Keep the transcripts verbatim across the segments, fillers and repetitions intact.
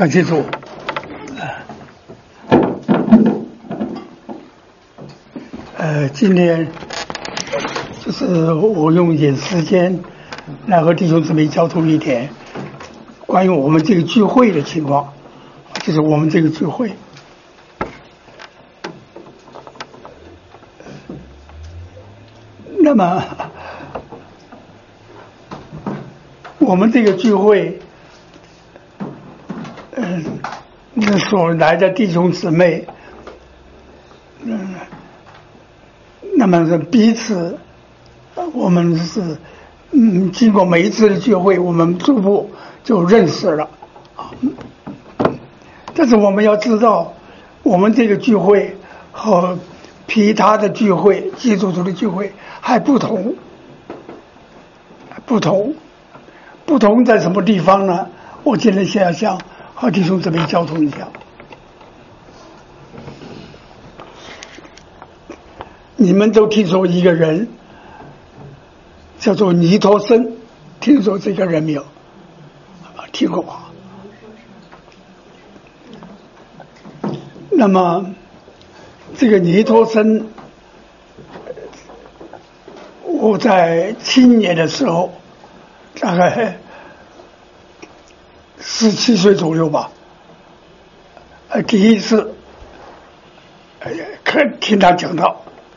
感谢主。呃，今天就是我用一点时间来和弟兄姊妹交通一点关于我们这个聚会的情况，就是我们这个聚会。那么，我们这个聚会，嗯、呃，那所来的弟兄姊妹，嗯、呃，那么是彼此，我们是，嗯，经过每一次的聚会，我们逐步就认识了，啊，但是我们要知道，我们这个聚会和其他的聚会、基督徒的聚会还不同，不同，不同在什么地方呢？我今天先要向和弟兄姊妹交通一下。你们都听说一个人叫做尼托森，听说这个人没有？听过吧？那么这个尼托森，我在青年的时候，大概十七岁左右吧，呃，第一次，呃，看听他讲到。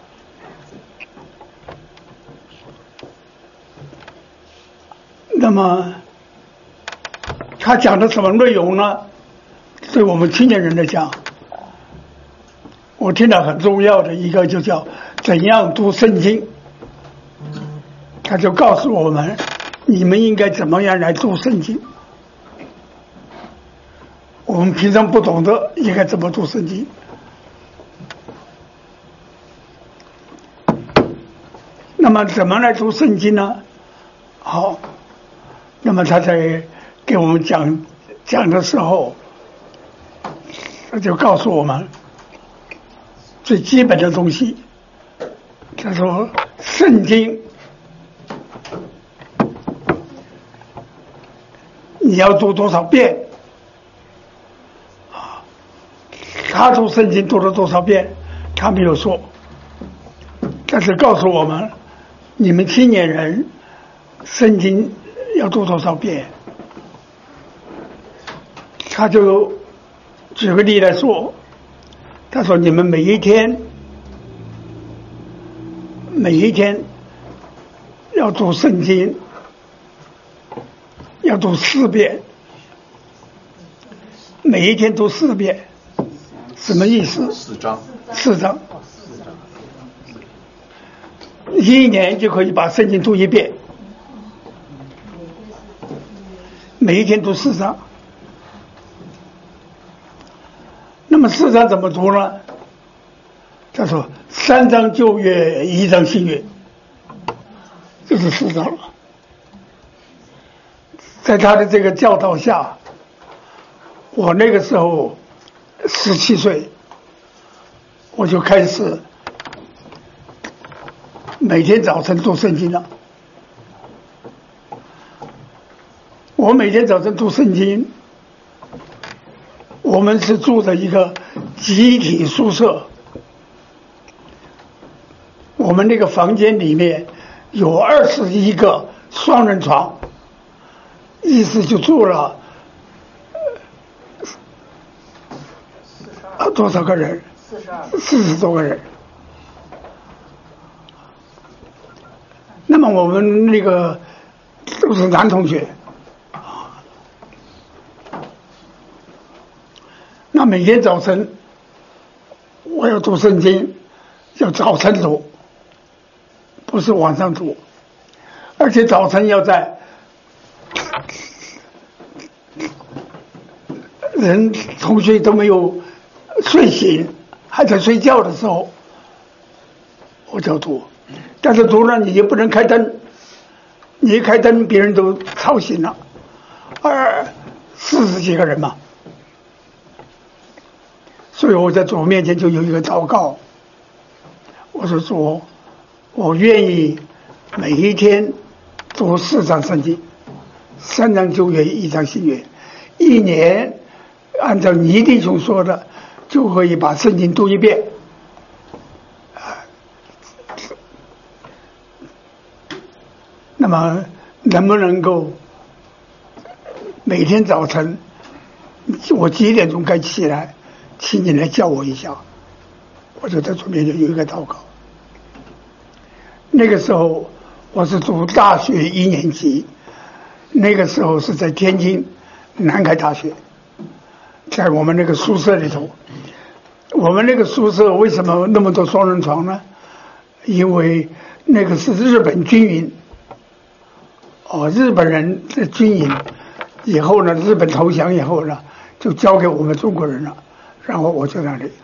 那么他讲的什么内容呢？对我们青年人来讲，我听到很重要的一个就叫怎样读圣经。他就告诉我们，你们应该怎么样来读圣经。我们平常不懂得应该怎么读圣经。那么怎么来读圣经呢？好，那么他在给我们讲讲的时候，他就告诉我们最基本的东西。他说圣经你要读多少遍啊？他读圣经读了多少遍他没有说，但是告诉我们你们青年人圣经要读多少遍。他就举个例来说，他说你们每一天每一天要读圣经要读四遍，每一天读四遍，什么意思？ 四章， 四章，一年就可以把圣经读一遍，每一天读四章。那么四章怎么读呢？他说三章旧约，一章新约，就是四章了。在他的这个教导下，我那个时候十七岁，我就开始每天早晨读圣经了。我每天早晨读圣经，我们是住在一个集体宿舍，我们那个房间里面有二十一个双人床，意思就住了呃多少个人？四十二，四十多个人。那么我们那个都是男同学，那每天早晨我要读圣经，要早晨读，不是晚上读，而且早晨要在人同学都没有睡醒还在睡觉的时候我就读，但是读了你也不能开灯，你一开灯别人都吵醒了，二四十几个人嘛，所以我在主面前就有一个祷告，我说主，我愿意每一天读四章圣经，三章旧约，一章新约，一年按照倪弟兄说的，就可以把圣经读一遍。那么能不能够每天早晨我几点钟该起来，请你来叫我一下，我就在主面前有一个祷告。那个时候我是读大学一年级，那个时候是在天津南开大学，在我们那个宿舍里头。我们那个宿舍为什么那么多双人床呢？因为那个是日本军营，哦，日本人的军营以后呢，日本投降以后呢，就交给我们中国人了，然后我就在那里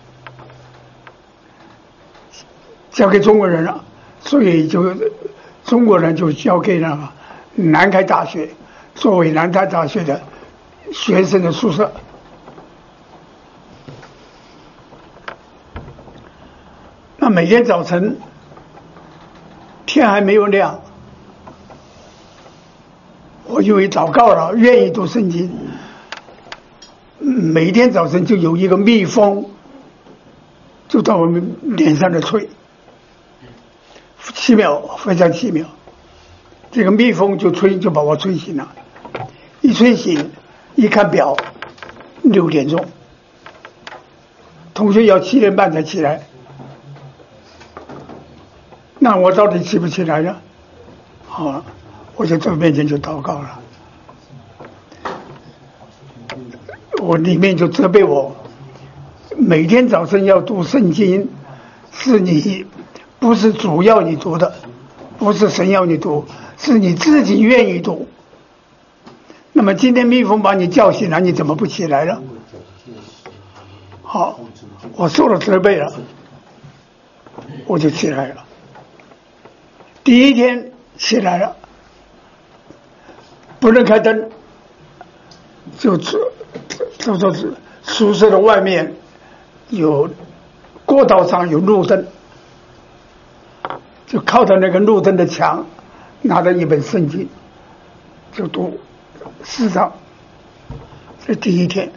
交给中国人了，所以就中国人就交给了南开大学，作为南开大学的学生的宿舍。那每天早晨天还没有亮，我因为祷告了，愿意读圣经，每天早晨就有一个蜜蜂就到我们脸上的吹，奇妙，非常奇妙。这个蜜蜂就吹，就把我吹醒了。一吹醒，一看表，六点钟，同学要七点半才起来。那我到底起不起来呢？好，我就在面前就祷告了。我里面就责备我，每天早晨要读圣经，是你不是主要你读的，不是神要你读，是你自己愿意读。那么今天蜜蜂把你叫醒了，你怎么不起来了？好，我受了责备了，我就起来了。第一天起来了，不能开灯，就走走走宿舍的外面有过道上有路灯，就靠着那个路灯的墙，拿着一本圣经就读四章。这第一天，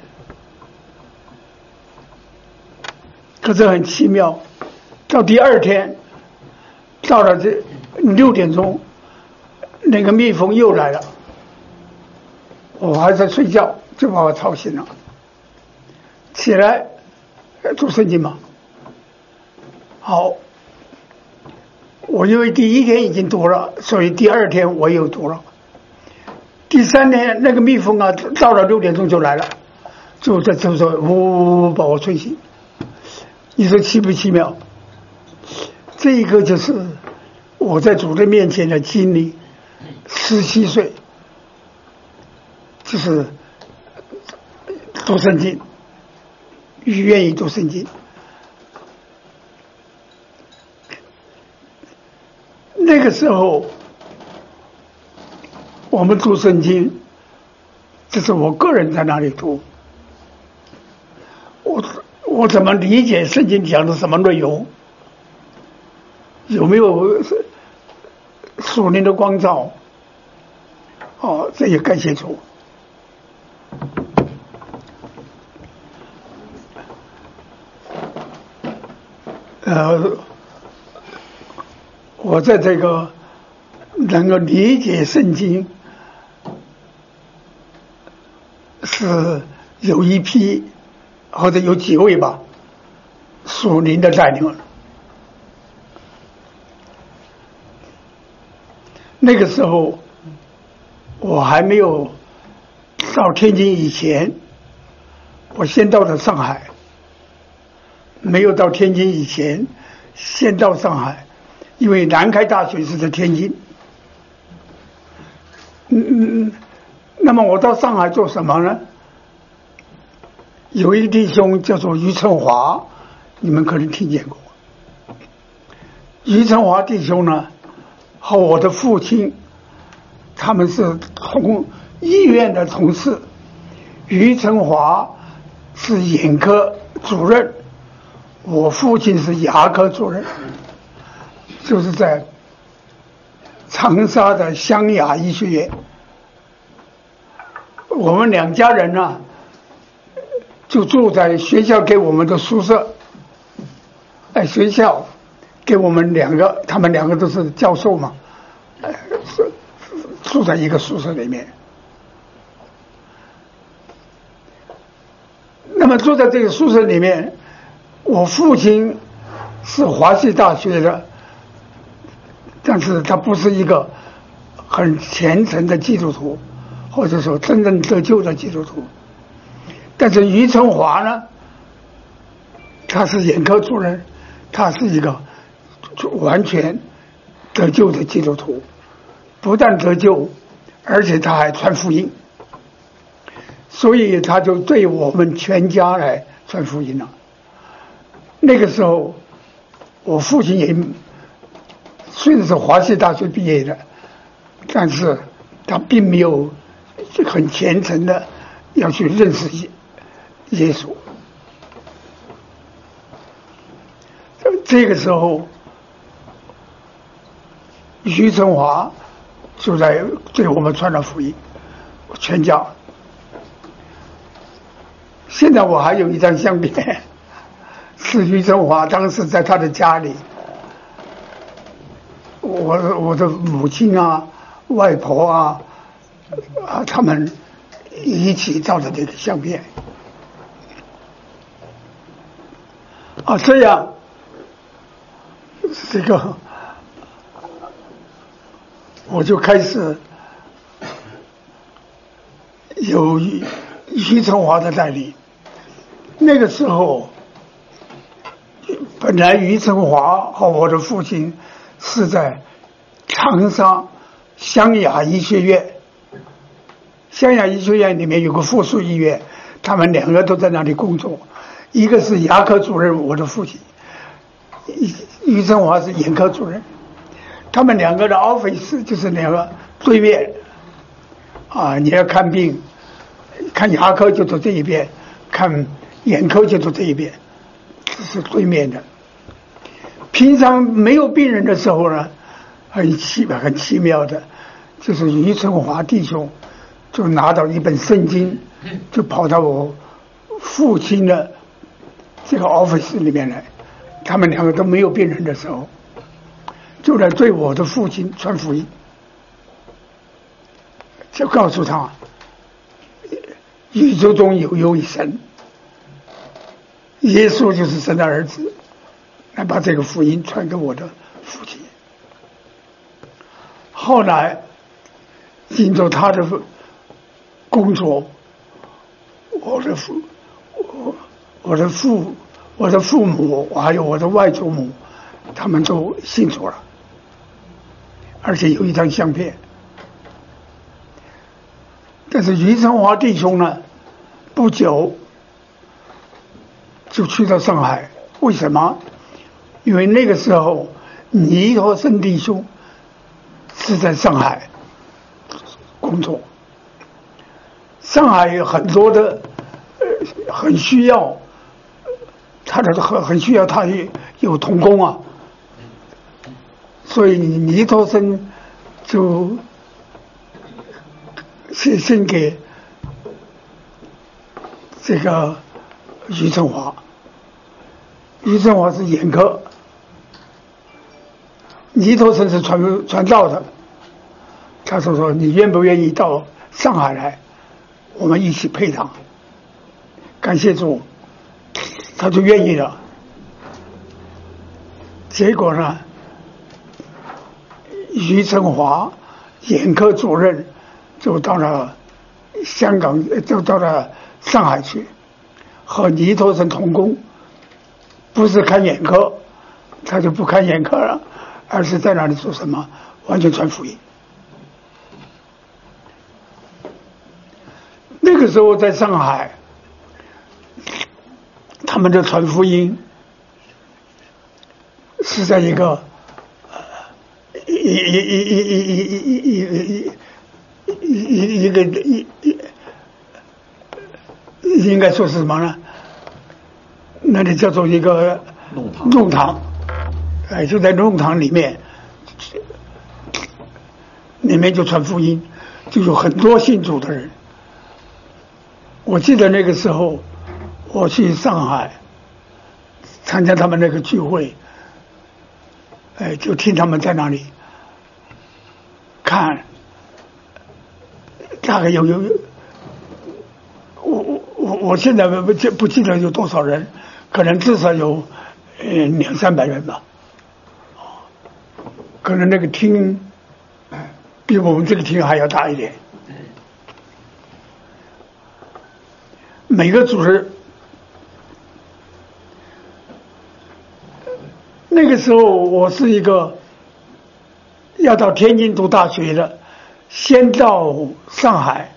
可是很奇妙，到第二天，到了这六点钟，那个蜜蜂又来了，我还在睡觉，就把我吵醒了。起来读圣经嘛。好，我因为第一天已经读了，所以第二天我又读了。第三天那个蜜蜂啊，到了六点钟就来了，就在就说呜呜把我吹醒。你说奇不奇妙？这一个就是我在主的面前的经历。十七岁就是读圣经，愿意读圣经。那个时候我们读圣经，这是我个人在那里读，我我怎么理解圣经讲的什么内容，有没有属灵的光照，哦，这也感谢主。呃，我在这个能够理解圣经，是有一批或者有几位吧属灵的带领。那个时候我还没有到天津以前，我先到了上海，没有到天津以前先到上海，因为南开大学是在天津。嗯嗯，那么我到上海做什么呢？有一个弟兄叫做于成华，你们可能听见过。于成华弟兄呢和我的父亲，他们是同医院的同事。于成华是眼科主任，我父亲是牙科主任，就是在长沙的湘雅医学院。我们两家人呢就住在学校给我们的宿舍。在学校给我们两个，他们两个都是教授嘛，呃，住在一个宿舍里面。那么住在这个宿舍里面，我父亲是华西大学的，但是他不是一个很虔诚的基督徒，或者说真正得救的基督徒。但是于成华呢，他是眼科主任，他是一个完全得救的基督徒，不但得救，而且他还传福音，所以他就对我们全家来传福音了。那个时候，我父亲也虽然是华西大学毕业的，但是他并没有很虔诚的要去认识耶稣。这个时候，于成华就在对我们传了福音，全家。现在我还有一张相片，是于成华当时在他的家里，我我的母亲啊、外婆啊啊，他们一起照的这个相片。啊，这样。这个我就开始有于成华的带领。那个时候，本来于成华和我的父亲是在长沙湘雅医学院，湘雅医学院里面有个附属医院，他们两个都在那里工作，一个是牙科主任，我的父亲。于成华是眼科主任，他们两个的 office 就是两个对面啊，你要看病，看牙科就走这一边，看眼科就走这一边，这是对面的。平常没有病人的时候呢，很奇很奇妙的，就是于成华弟兄就拿到一本圣经，就跑到我父亲的这个 office 里面来。他们两个都没有病人的时候，就来对我的父亲传福音，就告诉他宇宙中有有一神，耶稣就是神的儿子，来把这个福音传给我的父亲。后来经过他的工作，我的父我我的父我的父母还有我的外祖母，他们都信主了，而且有一张相片。但是于成华弟兄呢，不久就去到上海。为什么？因为那个时候尼托生弟兄是在上海工作，上海有很多的呃很需要他的很很需要他有童工啊，所以尼托生就写信给这个于成华。于成华是眼科，尼托生是传传道的。他说说你愿不愿意到上海来，我们一起配堂。感谢主，他就愿意了。结果呢，于成华眼科主任就到了香港，就到了上海去，和尼托生同工。不是看眼科，他就不看眼科了，而是在那里做什么？完全传福音。那个时候在上海，他们的传福音是在一个一一一一一一一一一一个一应该说是什么呢？那里叫做一个弄堂，哎，就在弄堂里面，里面就传福音，就有很多信主的人。我记得那个时候， 我去上海参加他们那个聚会，哎，就听他们在那里看，大概有有，我我我我现在不记不记得有多少人，可能至少有呃两三百人吧，可能那个厅比我们这个厅还要大一点。每个组织，那个时候我是一个要到天津读大学的，先到上海。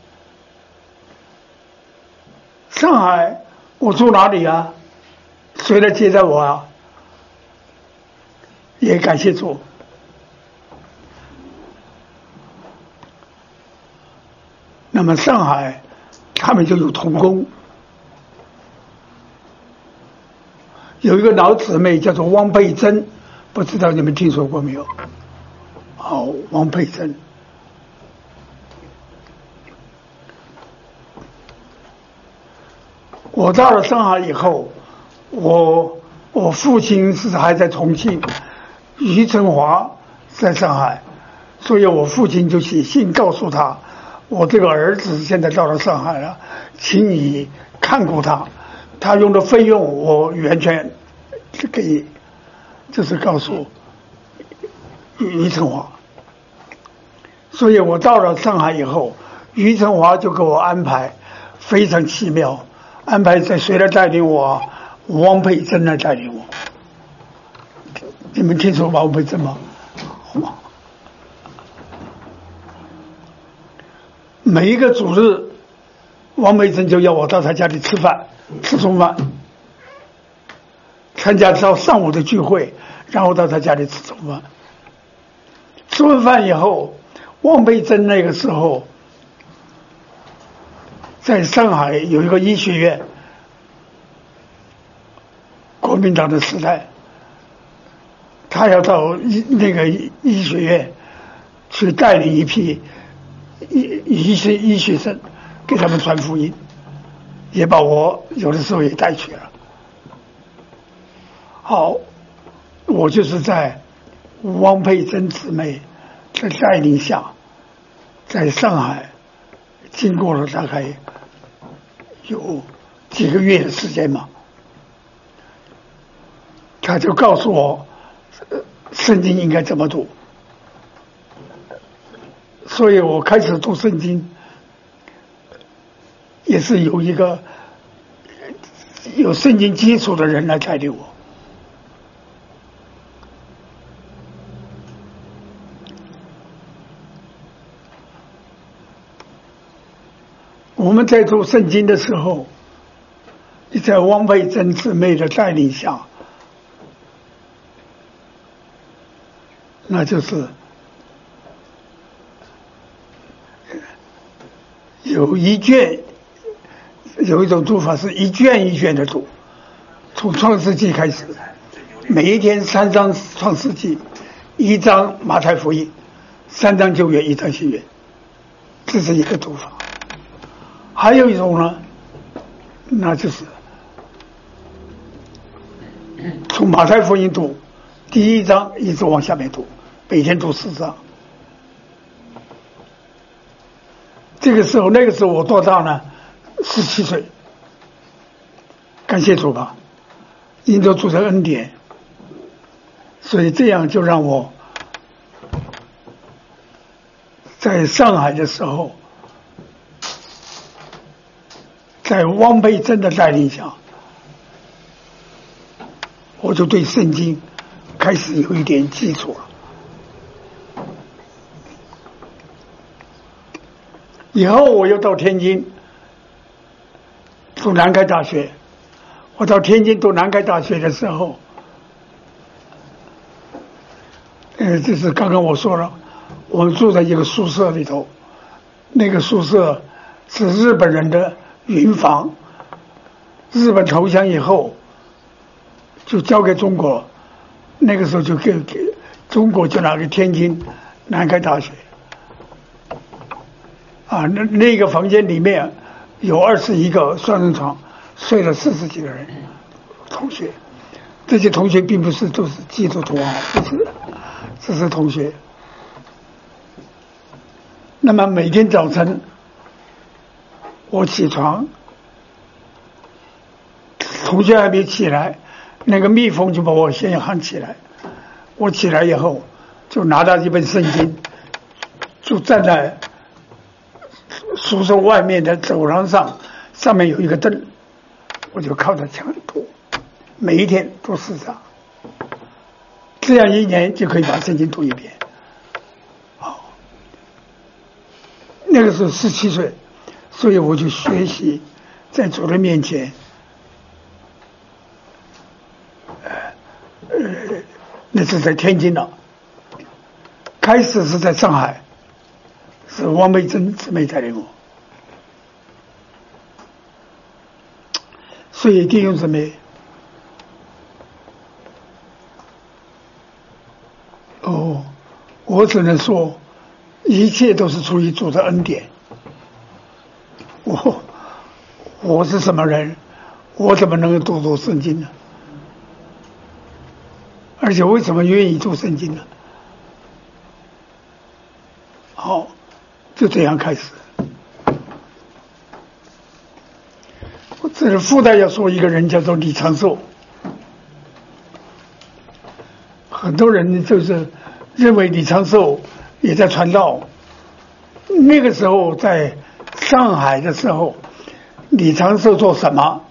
上海我住哪里啊？谁来接待我啊？也感谢主。那么上海他们就有童工，有一个老姊妹叫做汪佩珍，不知道你们听说过没有？哦，汪佩珍。我到了上海以后，我我父亲是还在重庆，余承华在上海，所以我父亲就写信告诉他，我这个儿子现在到了上海了，请你看顾他，他用的费用我完全给你，就是告诉余承华。所以我到了上海以后，余承华就给我安排，非常奇妙。安排在谁来带领我？汪佩珍来带领我。你们听说汪佩珍吗？每一个主日，汪佩珍就要我到他家里吃饭，吃中饭，参加到上午的聚会，然后到他家里吃中饭。吃完饭以后，汪佩珍那个时候在上海有一个医学院，国民党的时代，他要到医那个医学院去带领一批医医学医学生，给他们传福音，也把我有的时候也带去了。好，我就是在汪佩珍姊妹的带领下，在上海经过了大概有几个月的时间嘛，他就告诉我，呃，圣经应该怎么读，所以我开始读圣经，也是有一个有圣经基础的人来带领我。我们在读圣经的时候，在汪佩珍姊妹的带领下，那就是有一卷，有一种读法是一卷一卷的读，从创世纪开始，每一天三章创世纪，一章马太福音，三章旧约，一章新约，这是一个读法。还有一种呢，那就是从马太福音读第一章一直往下面读，每天读四章。这个时候，那个时候我多大呢？十七岁。感谢主吧，因着主的恩典，所以这样就让我在上海的时候，在汪佩珍的带领下，我就对圣经开始有一点基础了。以后我又到天津读南开大学，我到天津读南开大学的时候，呃，就是刚刚我说了，我们住在一个宿舍里头，那个宿舍是日本人的云房，日本投降以后就交给中国，那个时候就给给中国就拿给天津南开大学啊，那那个房间里面有二十一个双人床， 睡了四十几个人同学，这些同学并不是都是基督徒啊，不是，只是同学。那么每天早晨我起床，同学还没起来，那个蜜蜂就把我先喊起来。我起来以后，就拿到一本圣经，就站在宿舍外面的走廊上，上面有一个灯，我就靠着墙读，每一天读四章，这样一年就可以把圣经读一遍。好，那个时候十七岁，所以我就学习在主人面前，呃呃，那是在天津了。开始是在上海，是汪梅珍姊妹带领我。所以弟兄姊妹，哦，我只能说，一切都是出于主的恩典。我我是什么人？我怎么能够读读圣经呢？而且为什么愿意读圣经呢？好，就这样开始。这是附带要说一个人叫做李长寿，很多人就是认为李长寿也在传道。那个时候在上海的时候，李长寿做什么？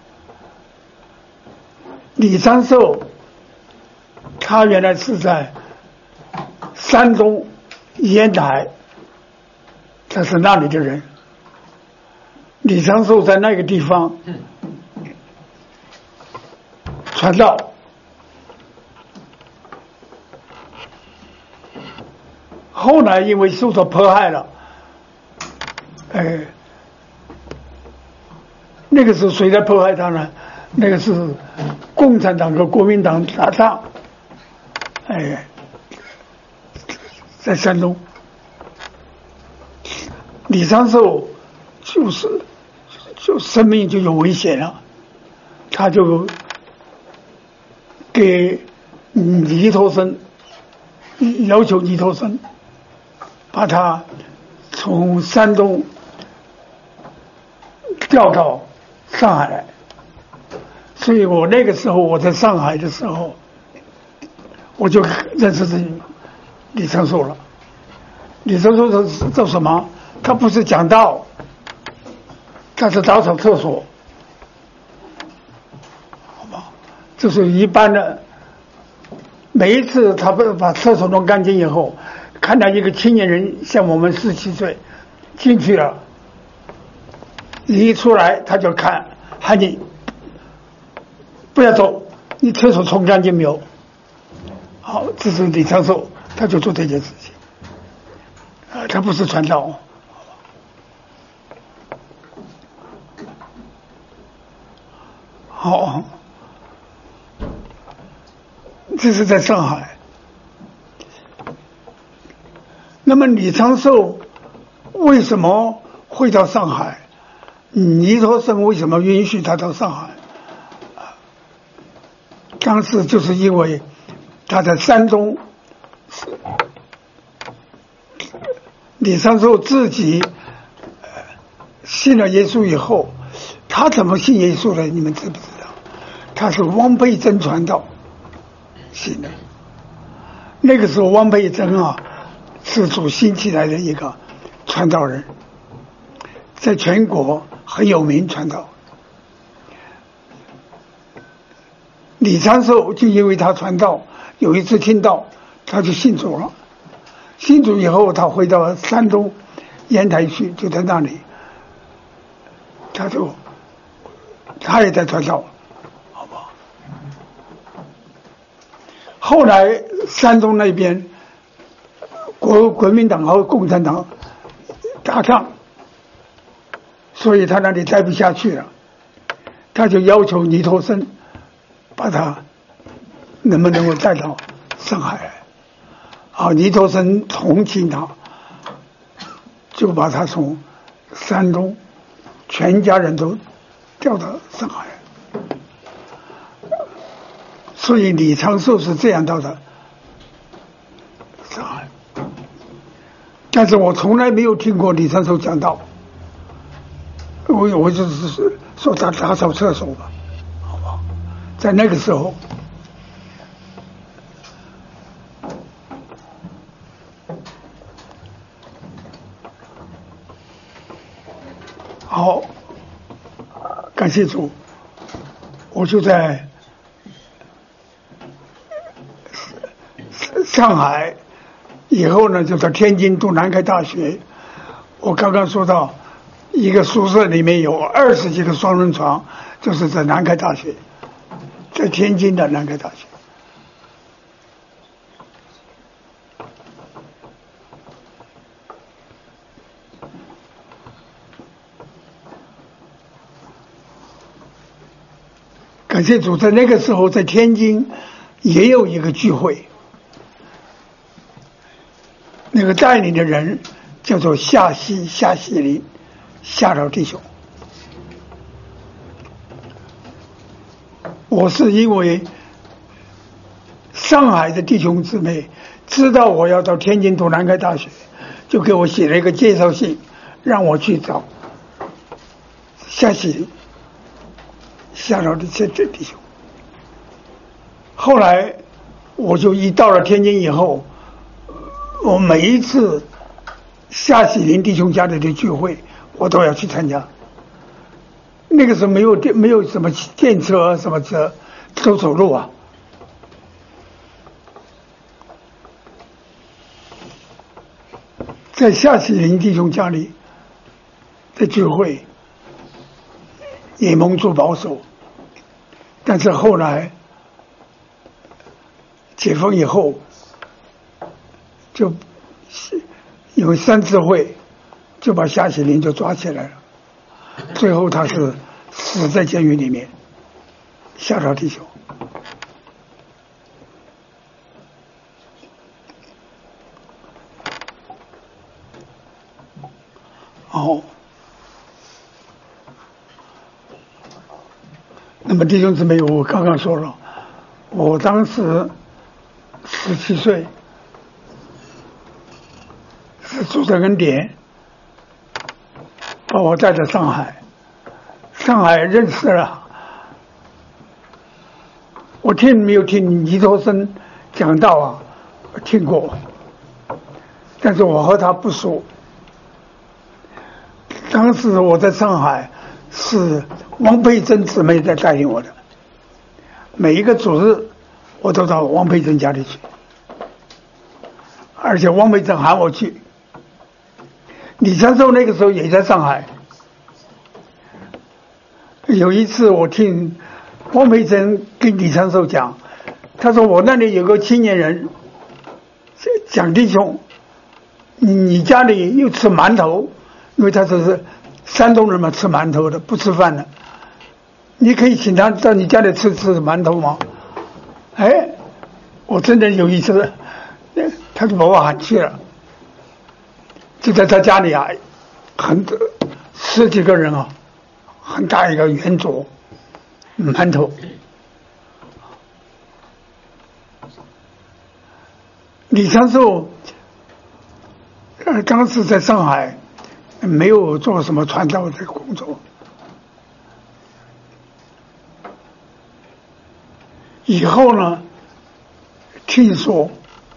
李长寿他原来是在山东烟台，他是那里的人。李长寿在那个地方传道，后来因为受到迫害了，哎，那个时候谁在迫害他呢？那个是共产党和国民党打仗，哎，在山东，李长寿就是就生命就有危险了，他就给尼托生要求尼托生把他从山东调到上海来。所以我那个时候我在上海的时候，我就认识李长寿了。李长寿是做什么？他不是讲道，他是打扫厕所，好吧？就是一般的。每一次他把把厕所弄干净以后，看到一个青年人像我们十七岁进去了，一出来他就看喊你不要走，你厕所冲干净没有？好，这是李长寿，他就做这件事情。啊，他不是传道。好，这是在上海。那么李长寿为什么会到上海？尼托生为什么允许他到上海？当时就是因为他在山东，李长寿自己信了耶稣以后，他怎么信耶稣的？你们知不知道？他是汪佩珍传道信的。那个时候汪佩珍啊，是主兴起来的一个传道人，在全国很有名传道。李长寿就因为他传道，有一次听到，他就信主了。信主以后，他回到山东烟台去，就在那里，他就他也在传道，好不好？后来山东那边国国民党和共产党打仗，所以他那里待不下去了，他就要求尼托生把他能不能够带到上海来。啊，尼托生同情他，就把他从山东全家人都调到上海来。 所以李长寿是这样到的上海，但是我从来没有听过李长寿讲道，我我就是说他打扫厕所吧，好不好？在那个时候。好，感谢主，我就在上海，以后呢就到天津读南开大学。我刚刚说到，一个宿舍里面有二十几个双人床，就是在南开大学，在天津的南开大学。感谢主，在那个时候，在天津也有一个聚会，那个带领的人叫做夏希夏希林夏老弟兄。我是因为上海的弟兄姊妹知道我要到天津读南开大学，就给我写了一个介绍信，让我去找夏希林夏老的这这弟兄。后来我就一到了天津以后，我每一次夏喜林弟兄家里的聚会，我都要去参加。那个时候没有电，没有什么电车什么车，都走路啊。在夏喜林弟兄家里的聚会，也蒙住保守。但是后来解封以后，就因为三次会，就把夏喜林就抓起来了，最后他是死在监狱里面。夏老弟兄，哦，那么弟兄姊妹，我刚刚说了，我当时十七岁，是主的恩典把我带到上海，上海认识了。我听没有听尼托生讲道啊，我听过，但是我和他不熟。当时我在上海是王佩珍姊妹在带领我的，每一个主日我都到王佩珍家里去，而且王佩珍喊我去。李长寿那个时候也在上海，有一次我听王佩珍跟李长寿讲，他说我那里有个青年人蒋弟兄，你家里又吃馒头，因为他是山东人嘛，吃馒头的，不吃饭的，你可以请他到你家里吃吃馒头吗？哎，我真的有一次，他就把我喊去了，就在他家里啊，很十几个人啊，很大一个圆桌，馒头。李长寿，呃，当时在上海没有做什么传道的工作，以后呢，听说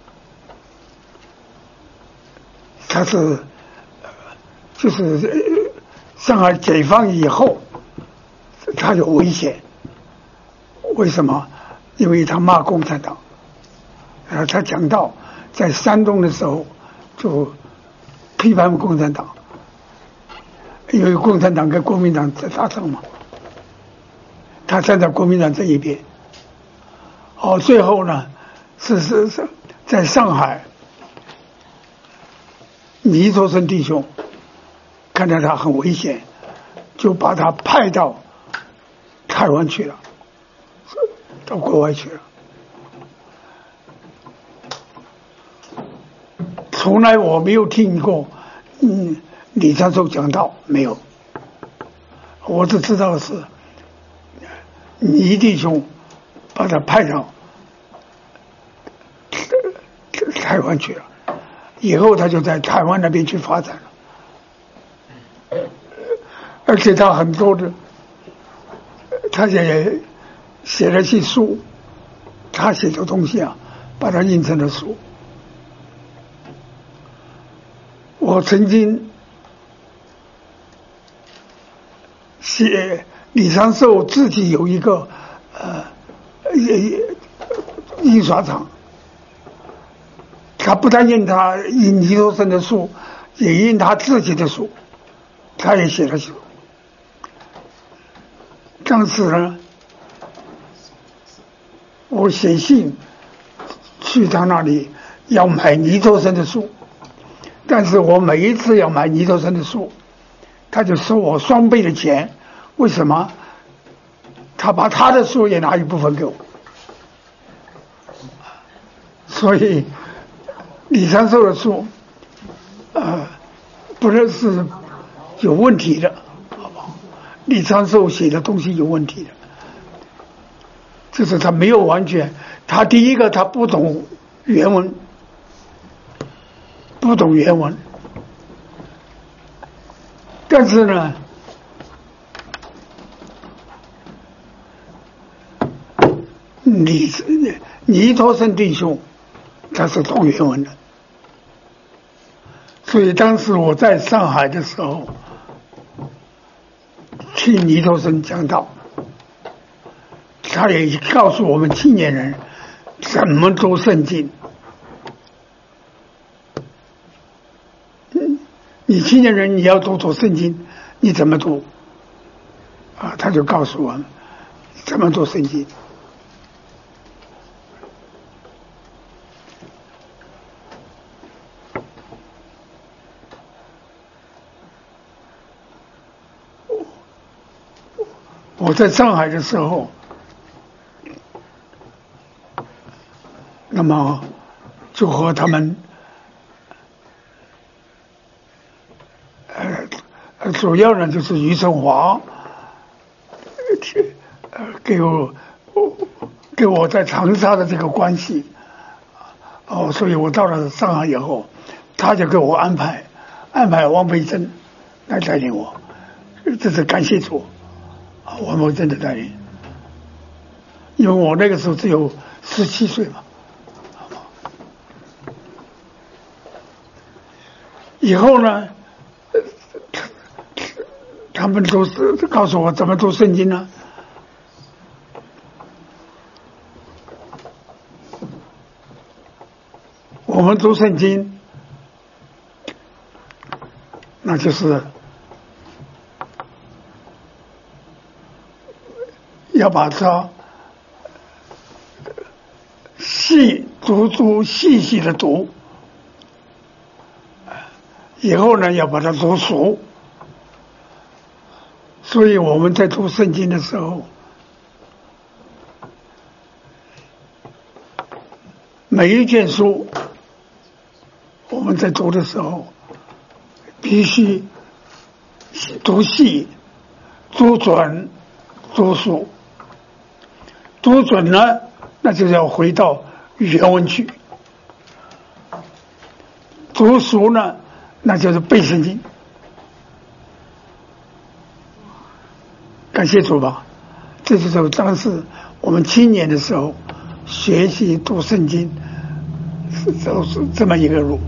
他是就是上海解放以后，他有危险。为什么？因为他骂共产党，呃，他讲到在山东的时候就批判共产党，因为共产党跟国民党在打仗嘛，他站在国民党这一边。哦，最后呢，是是是在上海，尼托生弟兄看到他很危险，就把他派到台湾去了，到国外去了。从来我没有听过，嗯，李长寿讲道，没有。我只知道是倪弟兄把他派到台湾去了，以后他就在台湾那边去发展了，而且他很多的，他也写了些书，他写的东西啊，把它印成了书。我曾经写李长寿自己有一个呃印刷厂，他不但印他印尼托生的书，也印他自己的书，他也写了书。当时呢，我写信去他那里要买尼托生的书，但是我每一次要买尼托生的书，他就收我双倍的钱。为什么？他把他的书也拿一部分给我。所以李长寿的书呃不是是有问题的，好不好？李长寿写的东西有问题的，就是他没有完全，他第一个他不懂原文，不懂原文，但是呢尼尼托生弟兄他是懂原文的，所以当时我在上海的时候听尼托生讲道，他也告诉我们青年人怎么读圣经。你青年人你要读读圣经，你怎么读啊？他就告诉我们怎么读圣经。我在上海的时候，那么就和他们呃主要呢就是余承华呃给我给我在长沙的这个关系哦，所以我到了上海以后，他就给我安排安排王培珍来带领我，这是感谢主。王培珍的带领，因为我那个时候只有十七岁嘛。以后呢，他们都是告诉我怎么读圣经呢？我们读圣经，那就是要把它细读读细细的读，以后呢要把它读熟。所以我们在读圣经的时候，每一卷书我们在读的时候必须读细、读准、读熟。读准呢，那就要回到原文去；读熟呢，那就是背圣经。感谢主吧，这就是当时我们青年的时候学习读圣经，是走是这么一个路。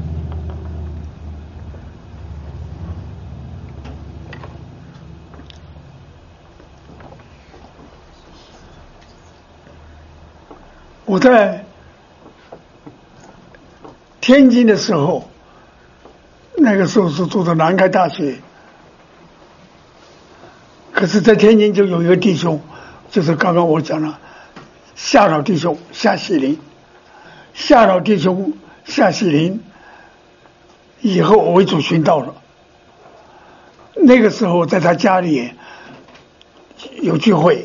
我在天津的时候，那个时候是读的南开大学，可是在天津就有一个弟兄，就是刚刚我讲了夏老弟兄夏喜林，夏老弟兄夏喜林以后为主殉道了。那个时候在他家里有聚会，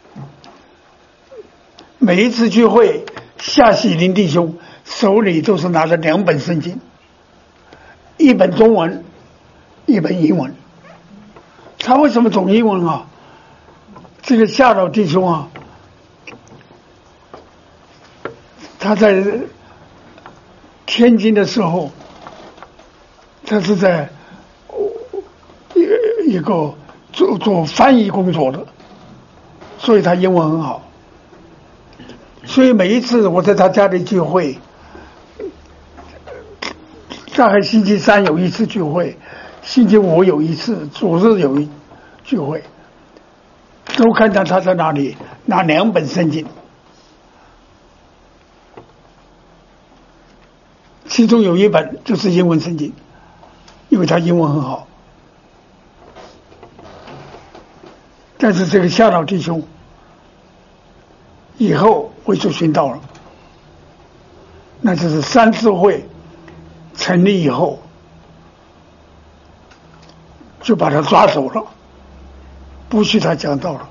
每一次聚会，夏喜林弟兄手里都是拿着两本圣经，一本中文，一本英文。他为什么懂英文啊？这个夏老弟兄啊，他在天津的时候，他是在一一个做做翻译工作的，所以他英文很好。所以每一次我在他家里聚会，大概星期三有一次聚会，星期五有一次，主日有一聚会，都看到他在那里拿两本圣经，其中有一本就是英文圣经，因为他英文很好。但是这个夏老弟兄以后会做殉道了，那就是三次会成立以后就把他抓走了，不许他讲道了。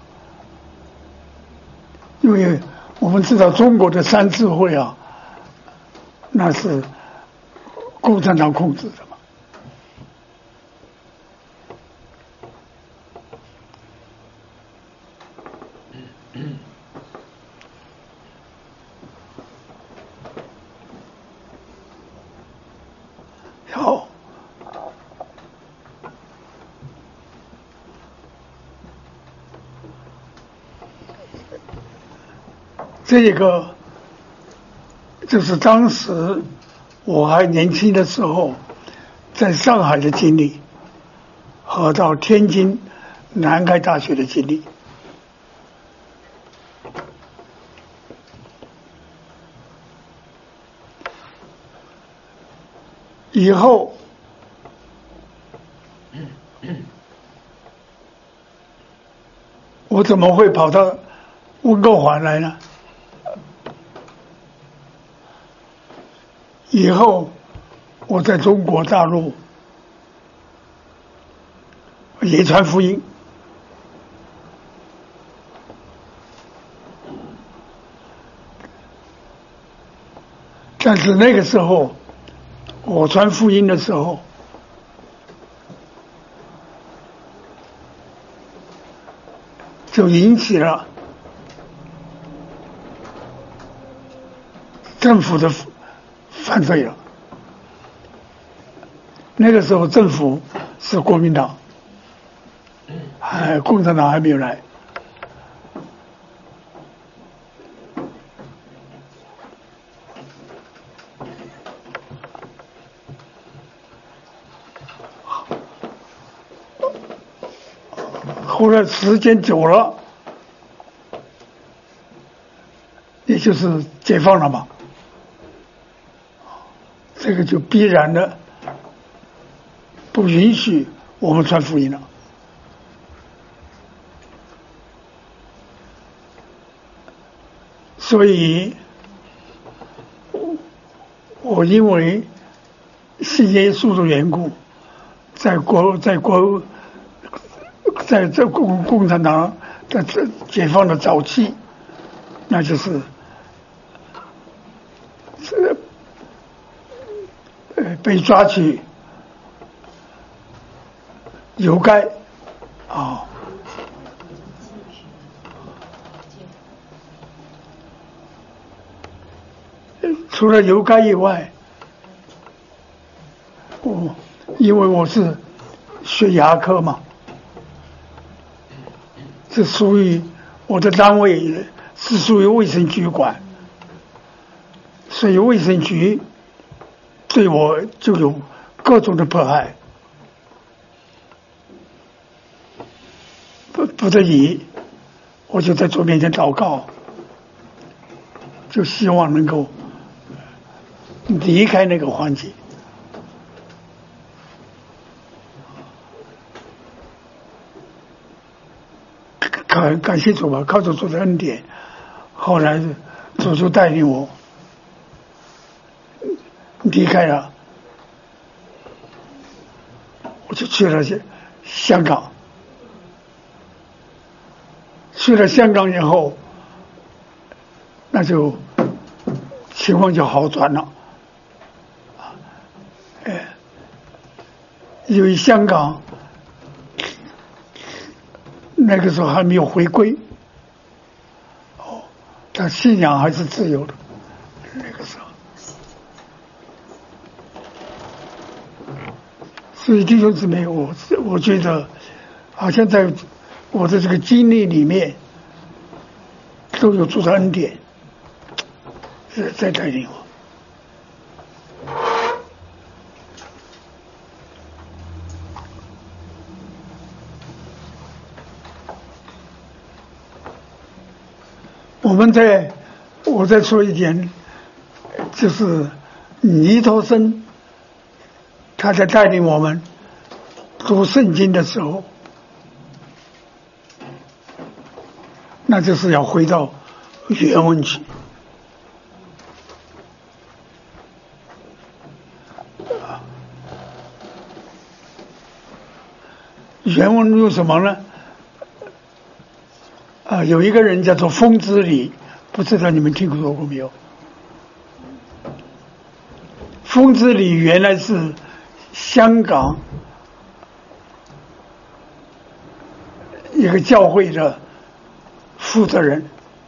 因为我们知道中国的三次会啊，那是共产党控制的嘛。好，这个就是当时我还年轻的时候在上海的经历和到天津南开大学的经历。以后我怎么会跑到温哥华来呢？以后我在中国大陆也传福音，但是那个时候我传福音的时候，就引起了政府的犯罪了。那个时候政府是国民党，还共产党还没有来。后来时间久了，也就是解放了嘛，这个就必然的不允许我们传福音了。所以我因为信耶稣的缘故，在国在国在这共共产党在这解放的早期，那就是这呃被抓去邮改啊，除了邮改以外，我因为我是学牙科嘛，是属于我的单位是属于卫生局管，所以卫生局对我就有各种的迫害，不不得已，我就在主面前祷告，就希望能够离开那个环境。感感谢主吧，靠着主的恩典，后来主就带领我离开了，我就去了香港。去了香港以后，那就情况就好转了。哎，因为香港那个时候还没有回归，哦，他信仰还是自由的，那个时候， 所以弟兄姊妹，我我觉得好像在我的这个经历里面都有主的恩典是在带领我。我们在，我再说一点，就是尼托生他在带领我们读圣经的时候，那就是要回到原文去。原文有什么呢？啊，有一个人叫做风之礼，不知道你们听说过没有？风之礼原来是香港一个教会的负责人，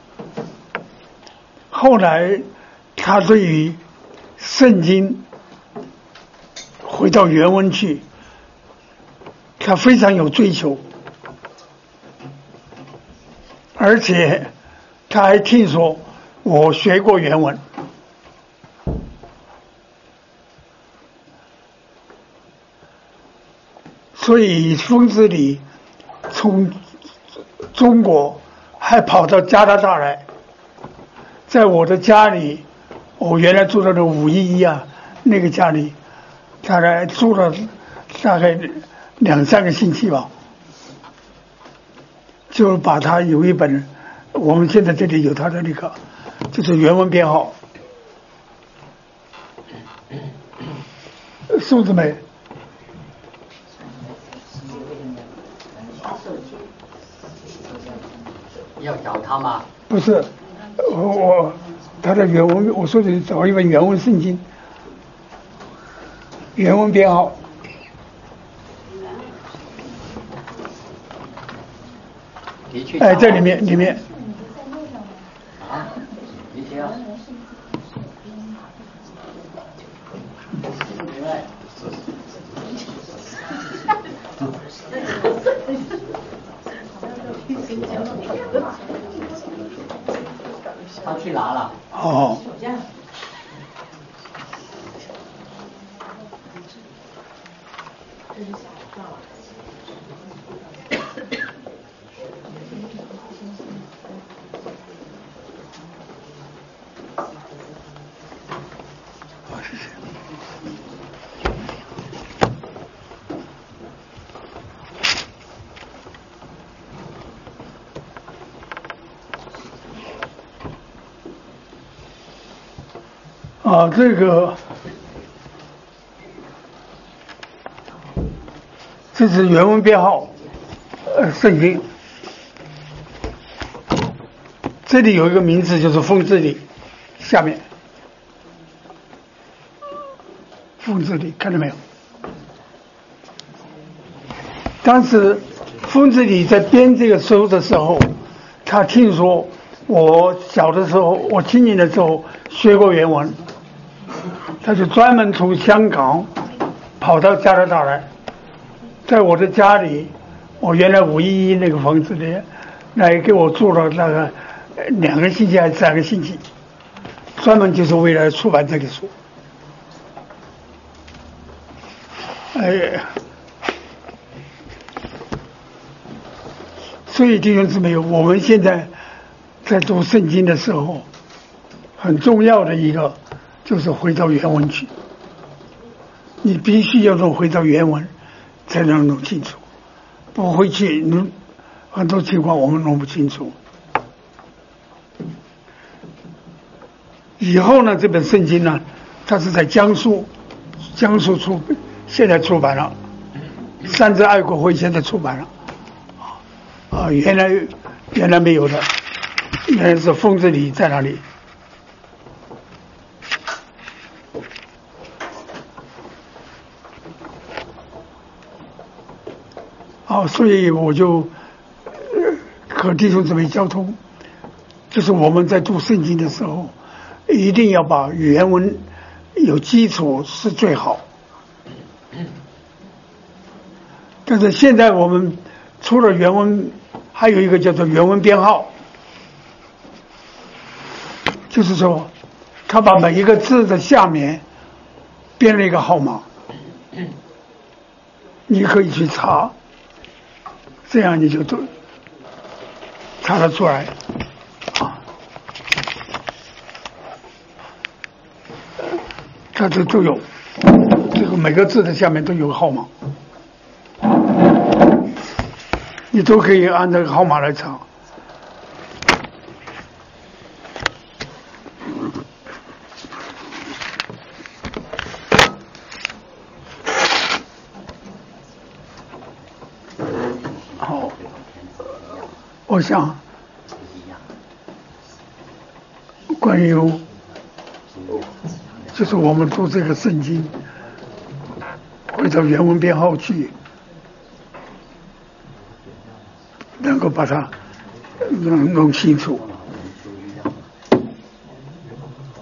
后来他对于圣经回到原文去，他非常有追求。而且他还听说我学过原文，所以风之礼从中国还跑到加拿大来，在我的家里，我原来住的那五一一啊那个家里，大概住了大概两三个星期吧。就把他有一本，我们现在这里有他的那个，就是原文编号，数字没？ 要找他吗？ 不是，我我他的原文，我说的找一本原文圣经，原文编号。哎，这里面里面啊，你听。他去拿了。 哦。啊，这个这是原文编号，呃，圣经。这里有一个名字，就是风之礼，下面风之礼看到没有？当时风之礼在编这个书的时候，他听说我小的时候，我青年的时候学过原文。他就专门从香港跑到加拿大来，在我的家里，我原来五一一那个房子里，来给我住了那个两个星期还是三个星期，专门就是为了出版这个书。哎，所以弟兄姊妹，我们现在在读圣经的时候，很重要的一个。就是回到原文去，你必须要弄回到原文，才能弄清楚。不回去，弄很多情况我们弄不清楚。以后呢，这本圣经呢，它是在江苏，江苏出，现在出版了，三支爱国会现在出版了，啊，原来原来没有的，原来是风之礼在那里。好，所以我就和弟兄姊妹交通，就是我们在读圣经的时候，一定要把原文有基础是最好。 但是现在我们除了原文，还有一个叫做原文编号，就是说，他把每一个字的下面编了一个号码，你可以去查，这样你就都查得出来啊。它这都有，这个每个字的下面都有个号码，你都可以按这个号码来查。好，我想关于就是我们读这个圣经，回到原文编号去，能够把它弄弄清楚。